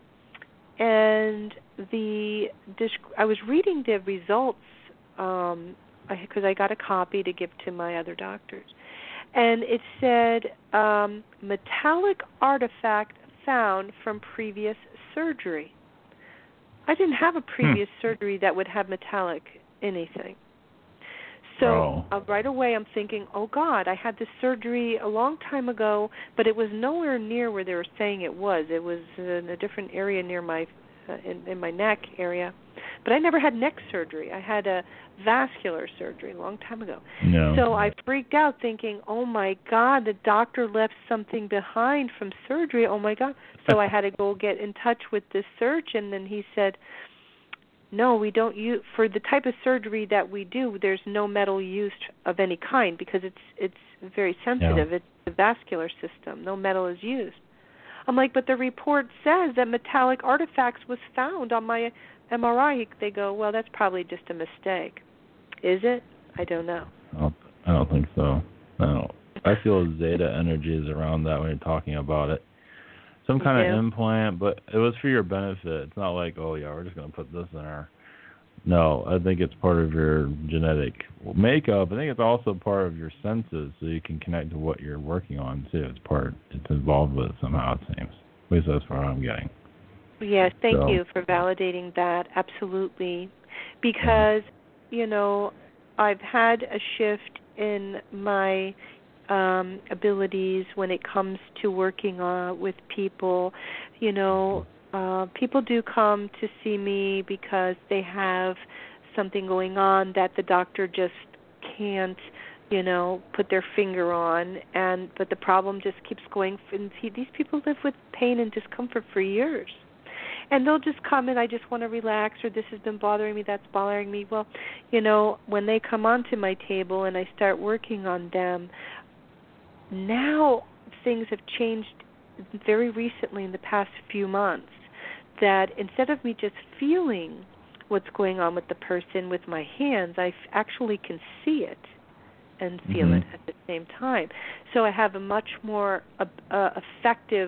And the I was reading the results um, because I got a copy to give to my other doctors, and it said um, metallic artifact found from previous surgery. I didn't have a previous hmm. surgery that would have metallic anything. So oh. uh, right away I'm thinking, oh God, I had this surgery a long time ago, but it was nowhere near where they were saying it was. It was in a different area near my, uh, in, in my neck area. But I never had neck surgery. I had a vascular surgery a long time ago. No. So I freaked out thinking, oh my God, the doctor left something behind from surgery. Oh my God. So I had to go get in touch with this surgeon, and he said, no, we don't use, for the type of surgery that we do, there's no metal used of any kind because it's it's very sensitive. Yeah. It's the vascular system. No metal is used. I'm like, but the report says that metallic artifacts was found on my M R I. They go, well, that's probably just a mistake. Is it? I don't know. I don't, I don't think so. I don't. I feel Zeta energies around that when you're talking about it. Some kind yeah. of implant, but it was for your benefit. It's not like, oh, yeah, we're just going to put this in our... No, I think it's part of your genetic makeup. I think it's also part of your senses, so you can connect to what you're working on, too. It's part, it's involved with it somehow, it seems. At least that's what I'm getting. Yes, thank so. you for validating that. Absolutely. Because, yeah. you know, I've had a shift in my... Um, abilities when it comes to working uh, with people. You know, uh, people do come to see me because they have something going on that the doctor just can't, you know, put their finger on. And but the problem just keeps going. And see, these people live with pain and discomfort for years. And they'll just come and I just want to relax, or this has been bothering me, that's bothering me. Well, you know, when they come onto my table and I start working on them, now things have changed very recently in the past few months, that instead of me just feeling what's going on with the person with my hands, I actually can see it and feel mm-hmm. it at the same time. So I have a much more uh, uh, effective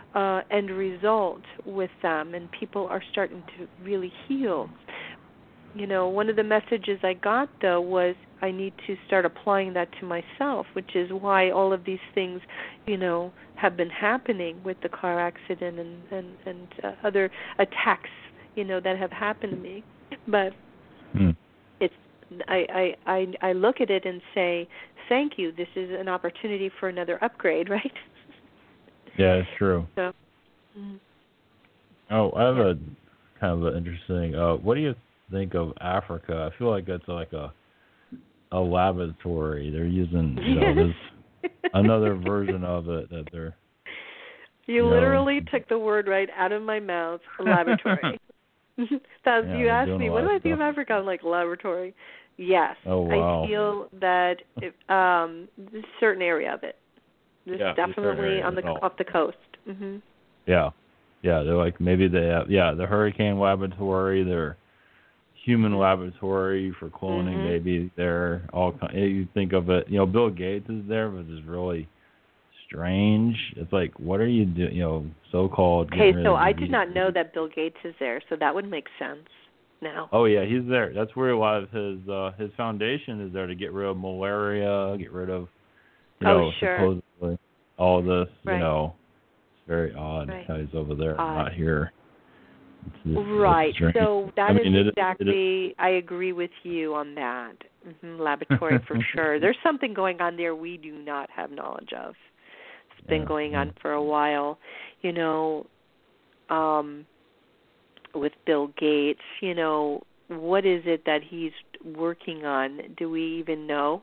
uh, end result with them, and people are starting to really heal. You know, one of the messages I got, though, was I need to start applying that to myself, which is why all of these things, you know, have been happening with the car accident and, and, and uh, other attacks, you know, that have happened to me. But hmm. it's I, I, I, I look at it and say, thank you, this is an opportunity for another upgrade, right? Yeah, it's true. So, mm. Oh, I have yeah. a kind of an interesting, uh, what do you think of Africa? I feel like it's like a a laboratory. They're using, you know, this another version of it that they're. You, you literally know, took the word right out of my mouth. Laboratory. That's yeah, you asked me, what do I think stuff. of Africa? I'm like, laboratory. Yes, oh, wow. I feel that it, um, this certain area of it. This yeah, definitely on the oh. off the coast. Mhm. Yeah, yeah. They're like maybe they have yeah the hurricane laboratory. They're human laboratory for cloning. Mm-hmm. Maybe they're all. You think of it. You know, Bill Gates is there, which is really strange. It's like, what are you doing? You know, so-called. Okay, so I did not know that Bill Gates is there, so that would make sense now. Oh yeah, he's there. That's where a lot of his uh, his foundation is there to get rid of malaria, get rid of you oh, know sure. supposedly all this. Right. You know, it's very odd right. how he's over there, odd. not here. It's, right. it's so that I mean, is it, exactly. it is. I agree with you on that. Mm-hmm, laboratory for sure. There's something going on there we do not have knowledge of. It's been yeah. going on for a while. You know, um, with Bill Gates. You know, what is it that he's working on? Do we even know?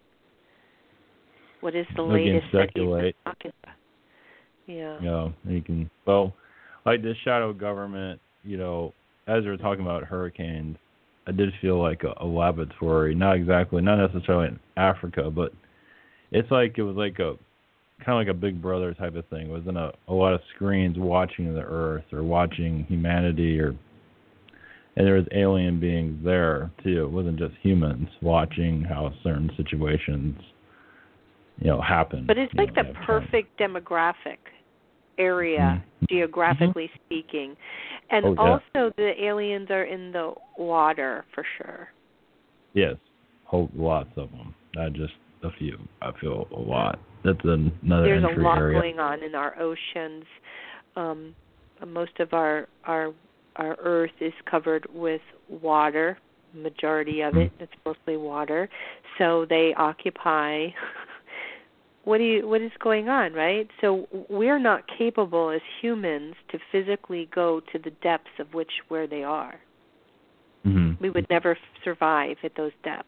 What is the we latest can speculate. that he's talking about? Yeah. You know, you can. Well, like this shadow government. You know, as we're talking about hurricanes, I did feel like a, a laboratory. Not exactly, not necessarily in Africa, but it's like it was like a kind of like a Big Brother type of thing. It wasn't a, a lot of screens watching the Earth or watching humanity, or and there was alien beings there too. It wasn't just humans watching how certain situations, you know, happen. But it's like know, the perfect time. demographic area, mm-hmm. geographically mm-hmm. speaking. And oh, yeah. also the aliens are in the water for sure. Yes, whole lots of them. Not just a few. I feel a lot. That's another There's entry a lot area. going on in our oceans. Um, most of our our our Earth is covered with water. Majority of it, it's mostly water. So they occupy. What do you? What is going on, right? So we're not capable as humans to physically go to the depths of which where they are. Mm-hmm. We would never survive at those depths.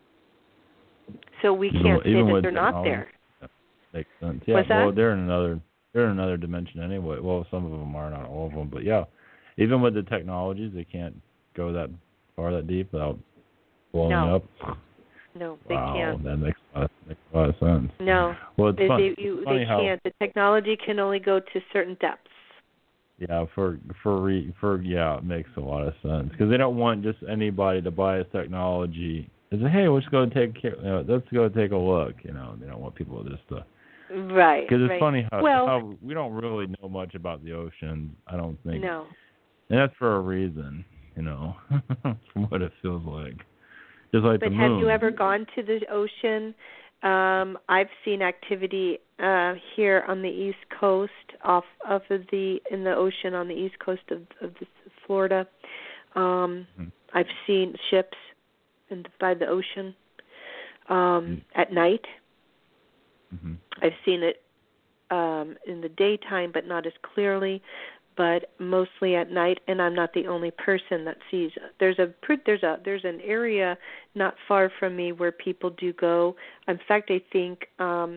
So we even, can't say even that with they're not there. Makes sense. Yeah. What's that? Well, they're in another. They're in another dimension anyway. Well, some of them are, not all of them, but yeah. Even with the technologies, they can't go that far, that deep without blowing no. up. No, they wow, can't. That makes a, lot, makes a lot of sense. No, well, it's they, fun. they, you, it's funny they how, can't. The technology can only go to certain depths. Yeah, for for re, for yeah, it makes a lot of sense because they don't want just anybody to buy this technology and say, hey, let's go take care, you know, let's go take a look. You know, they don't want people just to. Right. Because it's right. funny how, well, how we don't really know much about the ocean. I don't think. No. And that's for a reason, you know, from what it feels like. Just like but the moon. have you ever gone to the ocean? Um, I've seen activity uh, here on the East Coast, off of the in the ocean on the East Coast of, of the, Florida. Um, mm-hmm. I've seen ships in, by the ocean um, mm-hmm. at night. Mm-hmm. I've seen it um, in the daytime, but not as clearly. But mostly at night, and I'm not the only person that sees. There's a there's a there's an area not far from me where people do go. In fact, I think um,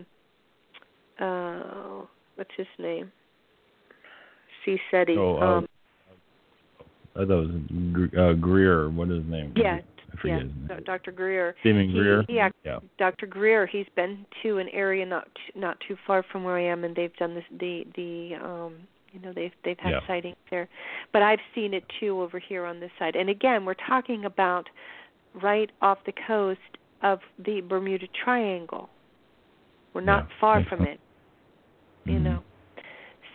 uh, what's his name? C. SETI. Oh, uh, um, I thought it was uh, Greer. What is his name? Yeah, I forget yeah, his name. Doctor Greer. Stephen Greer. He, he act, yeah. Doctor Greer. He's been to an area not too, not too far from where I am, and they've done this the the. Um, You know, they've they've had yeah. sightings there, but I've seen it too over here on this side. And again, we're talking about right off the coast of the Bermuda Triangle. We're not yeah. far Makes from sense. it, you mm-hmm. know.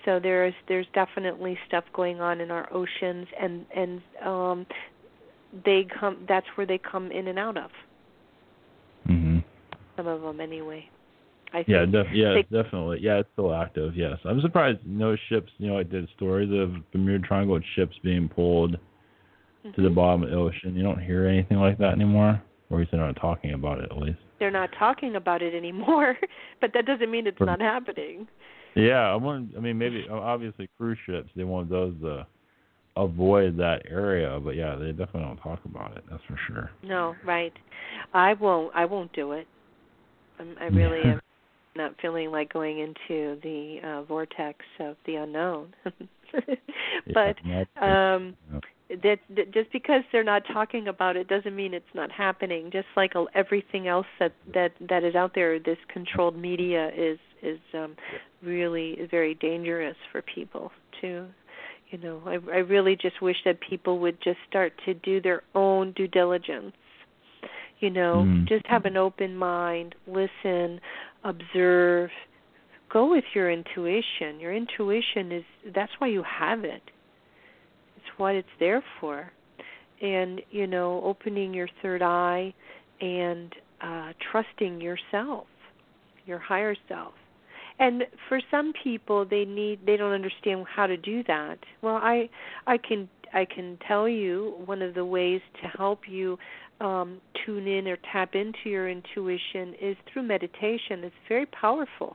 So there's there's definitely stuff going on in our oceans, and and um, they come. That's where they come in and out of. Mm-hmm. Some of them, anyway. I yeah, think def- yeah, they, definitely. Yeah, it's still active. Yes, I'm surprised. No ships. You know, I did stories of Bermuda Triangle ships being pulled mm-hmm. to the bottom of the ocean. You don't hear anything like that anymore, or at least they're not talking about it. At least they're not talking about it anymore, but that doesn't mean it's not happening. Yeah, I want. I mean, maybe obviously cruise ships. They want those to avoid that area, but yeah, they definitely don't talk about it. That's for sure. No, right. I won't. I won't do it. I'm, I really am not feeling like going into the uh, vortex of the unknown. But yeah, um, yeah. that, that just because they're not talking about it doesn't mean it's not happening. Just like everything else that that that is out there, this controlled media is is um, really very dangerous for people to. You know, I, I really just wish that people would just start to do their own due diligence. You know, mm. just have an open mind, listen, observe, go with your intuition. Your intuition is, that's why you have it. It's what it's there for. And, you know, opening your third eye and uh, trusting yourself, your higher self. And for some people, they need they don't understand how to do that. Well, I I can I can tell you one of the ways to help you um, tune in or tap into your intuition is through meditation. It's very powerful.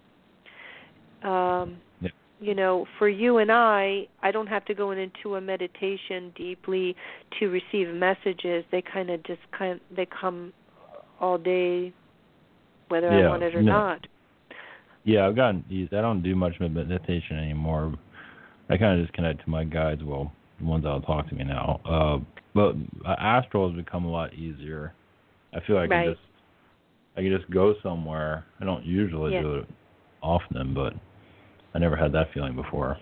Um, yeah. You know, for you and I, I don't have to go into a meditation deeply to receive messages. They kind of just kind of, they come all day, whether yeah. I want it or no. not. Yeah, I've gotten used. I don't do much meditation anymore. I kind of just connect to my guides, well, the ones that'll talk to me now. Uh, but uh, astral has become a lot easier. I feel like right. I can just I can just go somewhere. I don't usually yeah. do it often, but I never had that feeling before.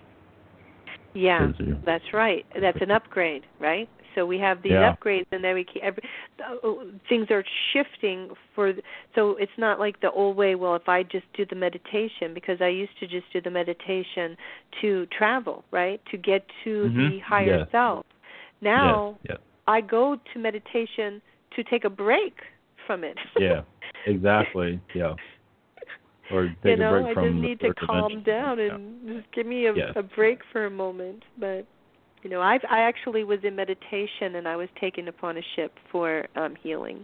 Yeah, that's right. That's an upgrade, right? So we have these yeah. upgrades, and then we keep, every, uh, things are shifting for. So it's not like the old way. Well, if I just do the meditation, because I used to just do the meditation to travel, right, to get to mm-hmm. the higher yes. self. Now yes. Yes. I go to meditation to take a break from it. yeah, exactly. Yeah. Or take you know, a break I from just need to calm down and yeah. just give me a, yes. a break for a moment, but. You know, I I actually was in meditation, and I was taken upon a ship for um, healing.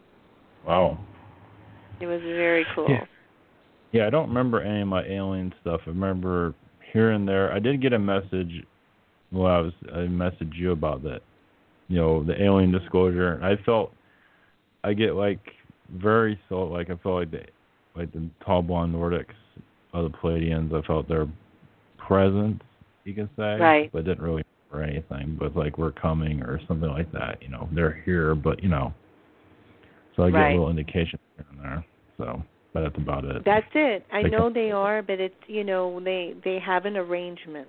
Wow. It was very cool. Yeah. yeah, I don't remember any of my alien stuff. I remember here and there. I did get a message. Well, I was I messaged you about that. You know, the alien disclosure. I felt I get like very so like I felt like the like the tall blonde Nordics of the Pleiadians. I felt their presence, you can say, right. but didn't really. Or anything, but like we're coming or something like that. You know, they're here, but you know. So I get right. a little indication here and there. So, but that's about it. That's it. I they know come. they are, but it's you know they they have an arrangement.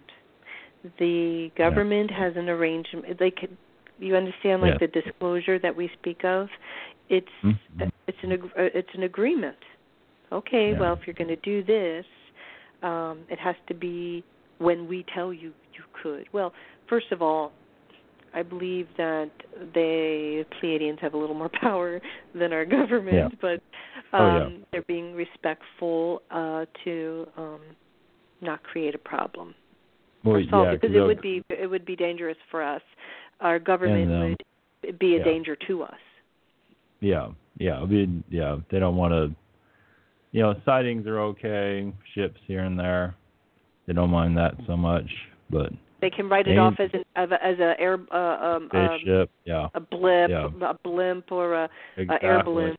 The government yeah. has an arrangement. They could, you understand, like yeah. the disclosure that we speak of. It's mm-hmm. it's an it's an agreement. Okay, yeah. well, if you're going to do this, um, it has to be when we tell you you could. Well. First of all, I believe that the Pleiadians have a little more power than our government, yeah. but um, oh, yeah. they're being respectful uh, to um, not create a problem well, or solve yeah, it, because it would be it would be dangerous for us. Our government and, um, would be a yeah. danger to us. Yeah, yeah, I mean, yeah. They don't want to. You know, sightings are okay, ships here and there. They don't mind that so much, but. They can write it off as an as a, as a air uh, um, spaceship, um, yeah, a blip, yeah. a blimp, or a, exactly. a air balloon.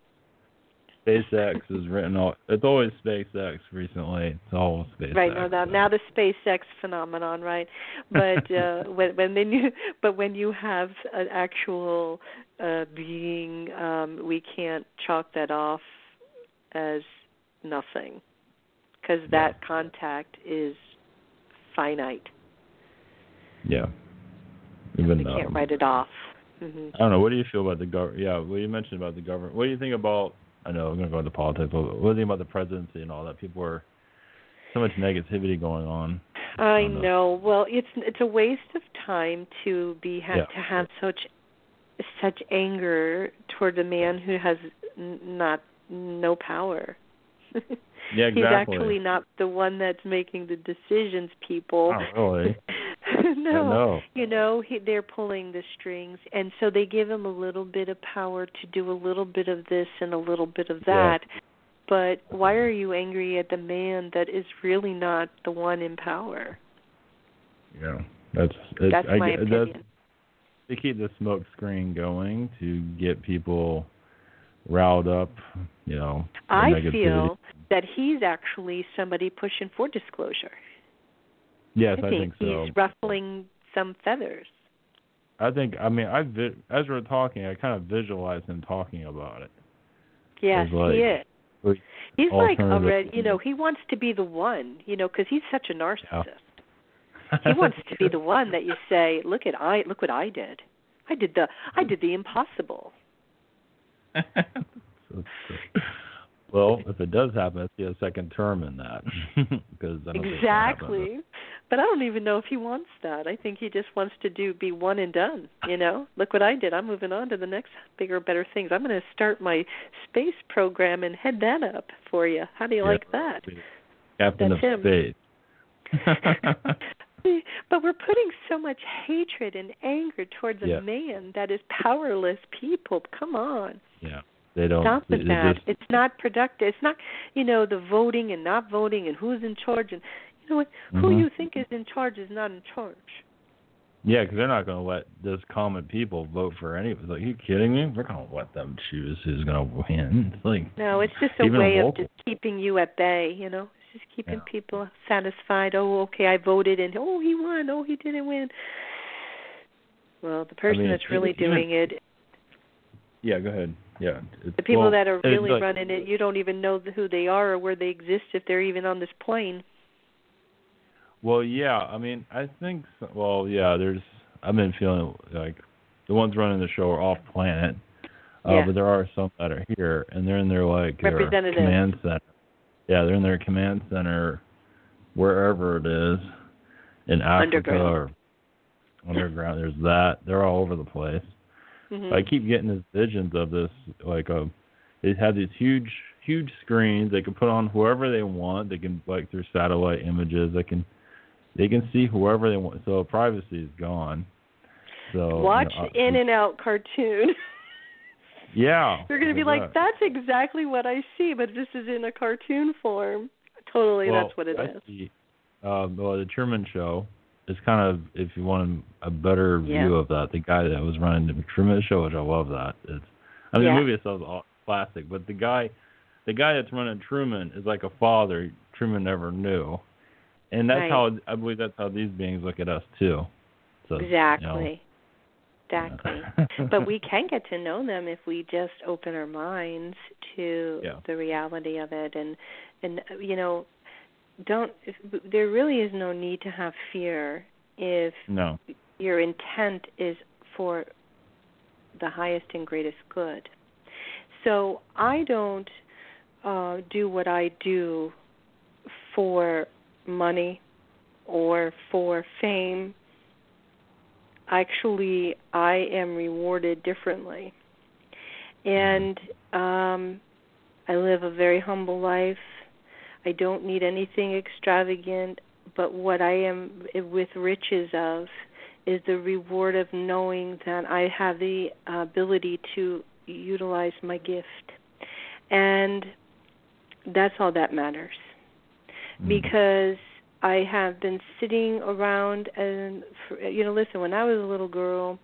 SpaceX is written all. It's always SpaceX recently. It's all SpaceX. Right now, now, so. now the SpaceX phenomenon, right? But uh, when when then you but when you have an actual uh, being, um, we can't chalk that off as nothing, because that yeah. contact is finite. Yeah. Even we can't um, write it off. Mm-hmm. I don't know. What do you feel about the government? Yeah, what you mentioned about the government. What do you think about? I know I'm going to go into politics. But what do you think about the presidency and all that? People are so much negativity going on. I don't know. know. Well, it's it's a waste of time to be have Yeah. to have such such anger toward a man who has n- not no power. Yeah, He's exactly. actually not the one that's making the decisions, people. Not really. No, I know. you know, he, they're pulling the strings, and so they give him a little bit of power to do a little bit of this and a little bit of that. Yeah. But why are you angry at the man that is really not the one in power? Yeah, that's it's, That's I, my get- opinion. That's, they keep the smoke screen going to get people riled up. You know, the I negativity. feel that he's actually somebody pushing for disclosure. Yes, I I think think so. he's ruffling some feathers. I think. I mean, I vi- as we're talking, I kind of visualize him talking about it. Yes, It's like, he is. like He's like alternative- already, you know, he wants to be the one, you know, because he's such a narcissist. Yeah. He wants to be the one that you say, "Look at I, look what I did. I did the, I did the impossible." So, so- well, if it does happen, I see a second term in that because I don't think it'll happen. Exactly. But I don't even know if he wants that. I think he just wants to do be one and done. You know, look what I did. I'm moving on to the next bigger, better things. I'm going to start my space program and head that up for you. How do you Yeah. like that? Captain That's of him. Space. But we're putting so much hatred and anger towards a Yeah. man that is powerless. People, come on. Yeah, they don't. Stop with it that. just- It's not productive. It's not, you know, the voting and not voting and who's in charge. And you know what? Who Mhm. you think is in charge is not in charge. Yeah, because they're not going to let those common people vote for any. It's like, are you kidding me? We're going to let them choose who's going to win. It's like No, it's just a even way local. of just keeping you at bay, you know. It's just keeping Yeah. people satisfied. Oh, okay, I voted and oh, he won. Oh, he didn't win. Well, the person mean, that's really even- doing it, Yeah, go ahead. Yeah, it's, the people well, that are it's really like- running it, you don't even know who they are or where they exist if they're even on this plane. Well, yeah. I mean, I think. So, well, yeah. There's. I've been feeling like the ones running the show are off planet, uh, Yeah. but there are some that are here, and they're in their like their Representatives. command center. Yeah, they're in their command center, wherever it is, in Africa Underground. or underground. There's that. They're all over the place. Mm-hmm. I keep getting these visions of this, like a, they have these huge, huge screens. They can put on whoever they want. They can, like, through satellite images, they can, they can see whoever they want. So privacy is gone. So Watch you know, In and Out cartoon. Yeah. You're going to be like like, that's exactly what I see, but this is in a cartoon form. Totally, well, that's what it I is. see, uh, well, the Truman Show is kind of, if you want a better Yeah. view of that, the guy that was running the Truman Show, which I love that. It's, I mean, Yeah. the movie itself is all classic, but the guy, the guy that's running Truman is like a father Truman never knew, and that's Right. how I believe that's how these beings look at us too. So, Exactly. You know, Exactly. yeah. But we can get to know them if we just open our minds to Yeah. the reality of it, and and you know, don't. There really is no need to have fear if no. your intent is for the highest and greatest good. So I don't uh, do what I do for money or for fame. Actually, I am rewarded differently. And um, I live a very humble life. I don't need anything extravagant, but what I am with riches of is the reward of knowing that I have the ability to utilize my gift. And that's all that matters. Mm. Because I have been sitting around and, you know, listen, when I was a little girl,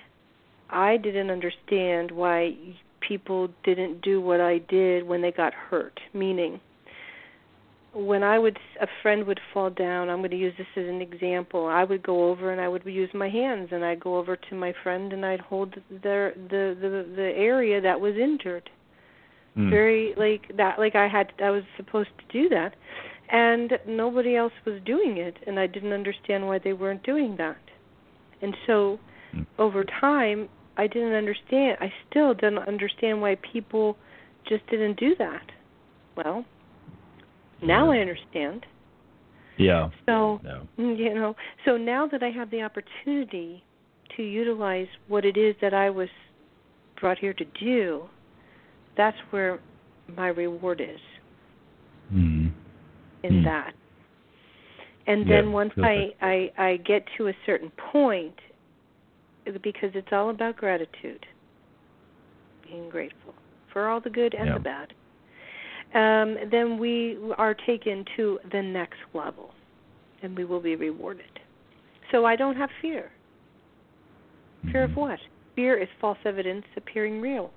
I didn't understand why people didn't do what I did when they got hurt, meaning when I would, a friend would fall down, I'm going to use this as an example, I would go over and I would use my hands and I'd go over to my friend and I'd hold their, the, the, the area that was injured. Mm. Very, like, that, like I had, I was supposed to do that. And nobody else was doing it, and I didn't understand why they weren't doing that. And so, mm. over time, I didn't understand, I still didn't understand why people just didn't do that. Well, now yeah. I understand. Yeah. So, yeah. you know, so now that I have the opportunity to utilize what it is that I was brought here to do, that's where my reward is. Mm. In mm. that. And yeah, then once I, I, I get to a certain point, because it's all about gratitude, being grateful for all the good and yeah. the bad, um, then we are taken to the next level, and we will be rewarded. So I don't have fear. Fear mm-hmm. of what? Fear is false evidence appearing real.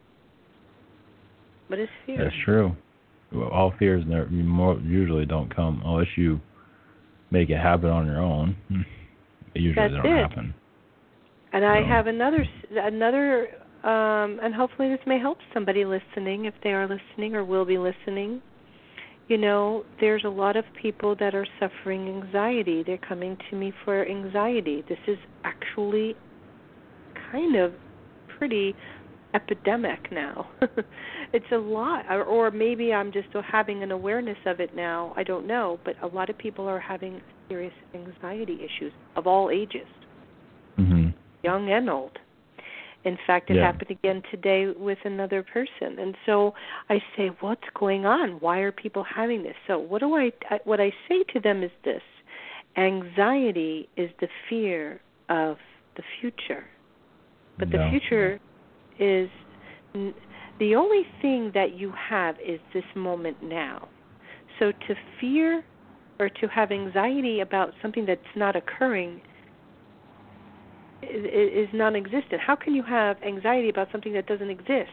What is fear? That's true. Well, all fears never, more, usually don't come unless you make it happen on your own. They usually That's don't it. happen. And so. I have another, another, um, and hopefully this may help somebody listening if they are listening or will be listening. You know, there's a lot of people that are suffering anxiety. They're coming to me for anxiety. This is actually kind of pretty epidemic now. It's a lot, or, or maybe I'm just having an awareness of it now. I don't know, but a lot of people are having serious anxiety issues of all ages, mm-hmm. young and old. In fact, it yeah. happened again today with another person, and so I say, "What's going on? Why are people having this?" So, what do I? What I say to them is this: anxiety is the fear of the future, but yeah. the future is the only thing that you have is this moment now. So to fear or to have anxiety about something that's not occurring is, is non-existent. How can you have anxiety about something that doesn't exist?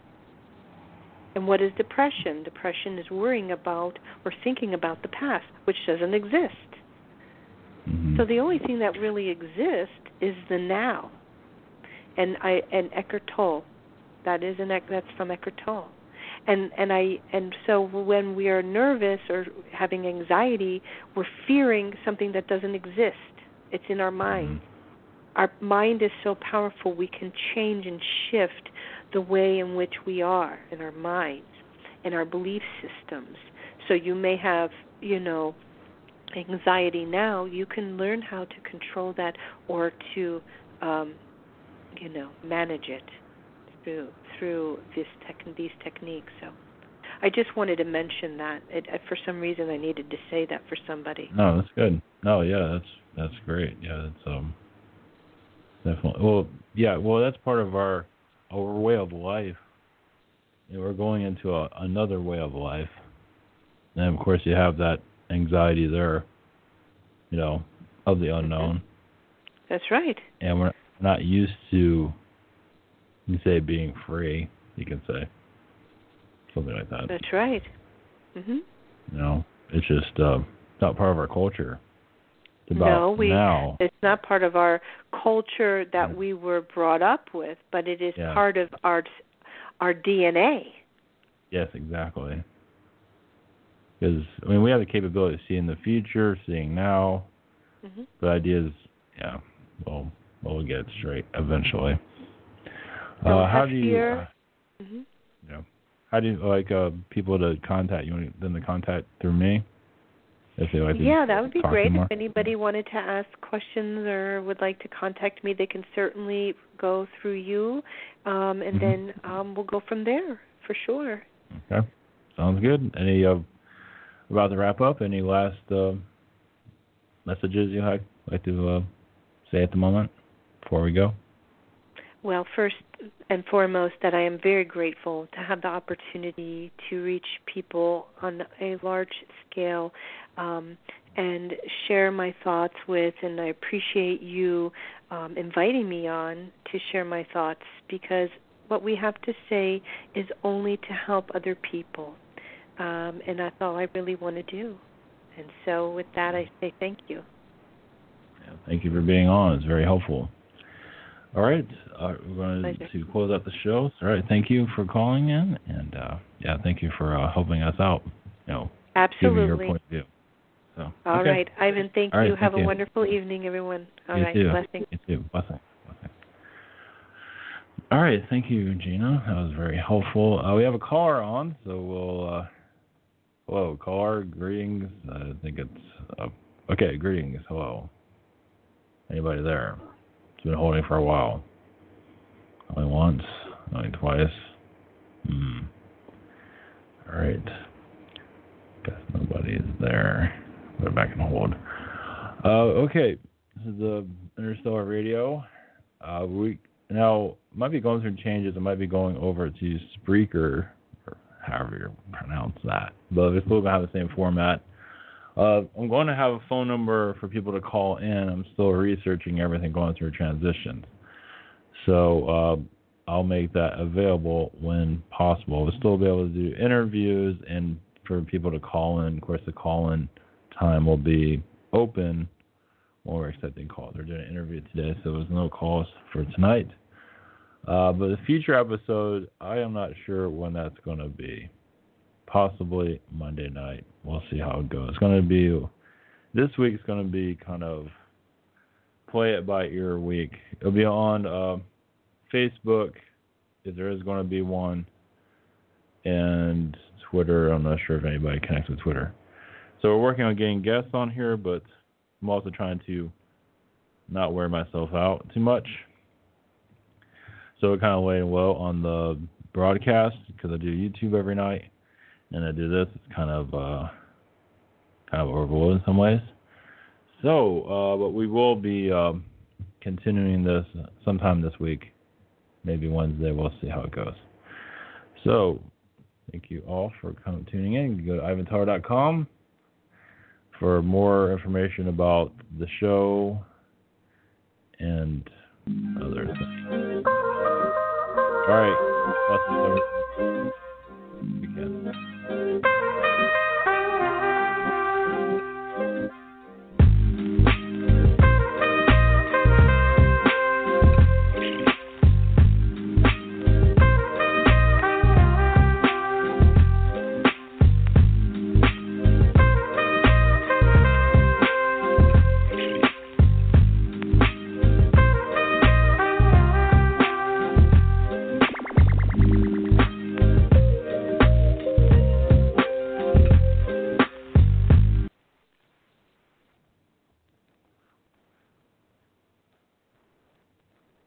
And what is depression? Depression is worrying about or thinking about the past, which doesn't exist. Mm-hmm. So the only thing that really exists is the now. And I and Eckhart Tolle, that is an that's from Eckhart Tolle, and and I and so when we are nervous or having anxiety, we're fearing something that doesn't exist. It's in our mind. Mm-hmm. Our mind is so powerful; we can change and shift the way in which we are in our minds and our belief systems. So you may have, you know, anxiety now. You can learn how to control that or to um, you know, manage it through through this tech, these techniques. So I just wanted to mention that. It, for some reason, I needed to say that for somebody. No, that's good. No, yeah, that's that's great. Yeah, that's um definitely. Well, yeah, well, that's part of our our way of life. You know, we're going into a, another way of life, and of course, you have that anxiety there. You know, of the unknown. Mm-hmm. That's right. And we're not used to, you can say, being free, you can say. Something like that. That's right. Mm-hmm. You know, it's just uh, not part of our culture. It's about no, we, now. It's not part of our culture that we were brought up with, but it is yeah. part of our our D N A. Yes, exactly. Because, I mean, we have the capability of seeing the future, seeing now. Mm-hmm. The idea is, yeah, well, we'll get it straight eventually. Don't uh, how have do you, fear. Uh, mm-hmm. Yeah. How do you like uh, people to contact you? Want them to contact through me? If they like to yeah, that would be great. If anybody wanted to ask questions or would like to contact me, they can certainly go through you, um, and mm-hmm. then um, we'll go from there for sure. Okay, sounds good. Any uh, about to wrap up? Any last uh, messages you like like to uh, say at the moment before we go? Well, first and foremost, that I am very grateful to have the opportunity to reach people on a large scale um, and share my thoughts with, and I appreciate you um, inviting me on to share my thoughts, because what we have to say is only to help other people, um, and that's all I really want to do. And so with that, I say thank you. Yeah, thank you for being on. It's very helpful. All right, uh, we're going Pleasure. to close out the show. All right, thank you for calling in, and uh, yeah, thank you for uh, helping us out. You know, absolutely. Giving your point of view. So, all okay. right, Ivan. Thank All you. right, Have thank a you. wonderful evening, everyone. All you right, too. blessings. You too. Blessing. Blessing. All right, thank you, Gina. That was very helpful. Uh, we have a caller on, so we'll uh, Hello, caller. Greetings. I think it's uh, okay. Greetings. Hello. Anybody there? It's been holding for a while. Only once. Only twice. Hmm. All right. Guess nobody is there. Put it back in hold. Uh, okay. This is the Interstellar Radio. Uh, we now might be going through changes. I might be going over to Spreaker, or however you pronounce that. But we're still gonna have the same format. Uh, I'm going to have a phone number for people to call in. I'm still researching everything going through transitions, so uh, I'll make that available when possible. We'll still be able to do interviews and for people to call in. Of course, the call-in time will be open. Well, we're accepting calls. We're doing an interview today, so there's no calls for tonight. Uh, but the future episode, I am not sure when that's going to be. Possibly Monday night. We'll see how it goes. It's going to be, this week's going to be kind of play it by ear week. It'll be on uh, Facebook, if there is going to be one, and Twitter. I'm not sure if anybody connects with Twitter. So we're working on getting guests on here, but I'm also trying to not wear myself out too much. So we're kind of laying low on the broadcast because I do YouTube every night, and I do this. It's kind of uh, kind of overload in some ways. So, uh, but we will be um, continuing this sometime this week, maybe Wednesday. We'll see how it goes. So, thank you all for coming tuning in. You can go to ivan teller dot com. For more information about the show and other things. All right.